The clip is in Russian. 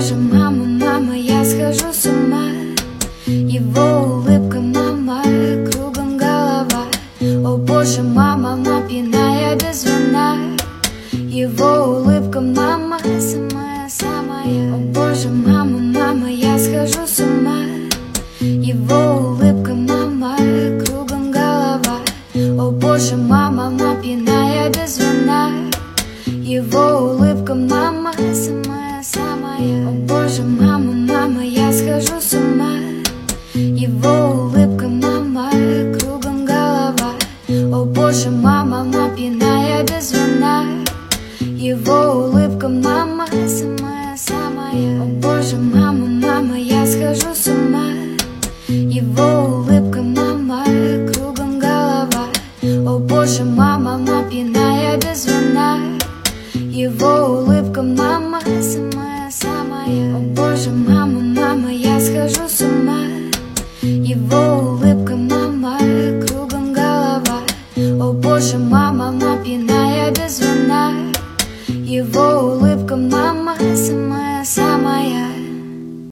боже, мама, мама, я схожу с ума. Его улыбка, мама, кругом голова. О боже, мама, мама, пьяная без вина. Его улыбка, мама, самая-самая. О боже, мама, мама, я схожу с ума. Его улыбка, мама, кругом голова. О боже, мама, мама, пьяная без вина. Его улыбка, мама, самая-самая. О боже, мама, мама, я схожу с ума. Его улыбка, мама, кругом голова. О боже, мама, мама, пьяная без вина. Его улыбка, мама, самая-самая. О боже, мама, мама, я схожу с ума. Его улыбка, мама, кругом голова. О боже, мама, мама, пьяная без вина. Его улыбка, мама, самая-самая. О боже, мама, мама, я схожу с ума. Его улыбка, мама, кругом голова. О боже, мама, мама, пьяная без вина. Его улыбка, мама, самая